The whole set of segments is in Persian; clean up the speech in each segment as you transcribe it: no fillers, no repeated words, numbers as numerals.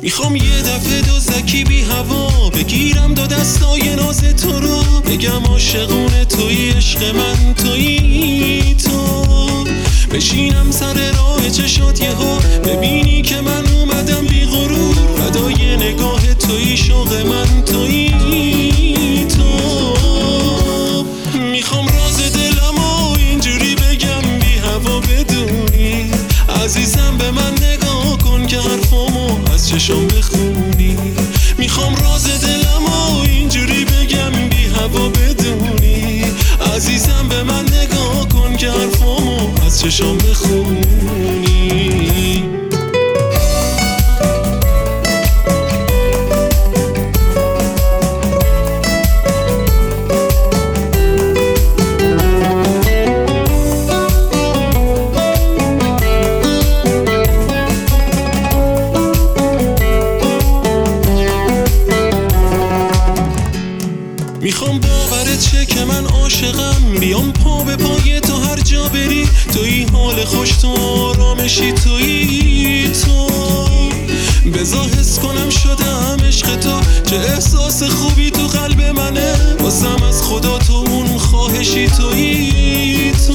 میخوام یه دفعه دزدکی بی هوا بگیرم دو دستای ناز تو رو، بگم عاشقونه تویی، عشق من تویی تو. بشینم سر راه چشات یهو ببینی که من اومدم بی غرور، فدای نگاه تویی، شوق من تویی تو. میخوام راز دلمو اینجوری بگم بی هوا بدونی، عزیزم به من نگاه کن که حرفامو از چشام بخونی. میخوام راز دلمو اینجوری بگم بی هوا بدونی، عزیزم به من نگاه کن که حرفامو از چشام بخونی. میخوام باورت شه که من عاشقم، بیام پا به پای تو هر جا بری، تویی حال خوش، تو آرامشی، تویی تو. بذار حس کنم شدم عشق تو، چه احساس خوبی تو قلب منه، واسم از خدا تو اون خواهشی، تویی تو.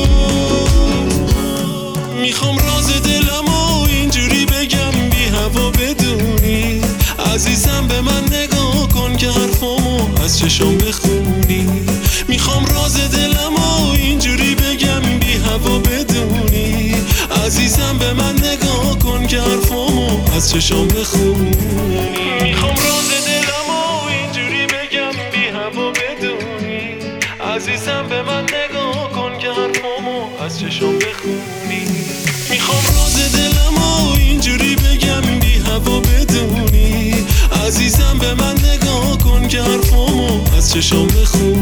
میخوام راز دلمو اینجوری بگم بی هوا بدونی، عزیزم به من نگاه کن که حرفامو از چشام بخونی. میخوام راز دلمو اینجوری بگم بی هوا بدونی، عزیزم به من نگاه کن که حرفامو از چشام بخونی. میخوام راز دلمو اینجوری بگم بی هوا بدونی، عزیزم به من نگاه کن که حرفامو از چشام بخونی. میخوام راز دلمو اینجوری بگم بی هوا بدونی، عزیزم به من نگاه کن که حرفامو از چشام بخونی.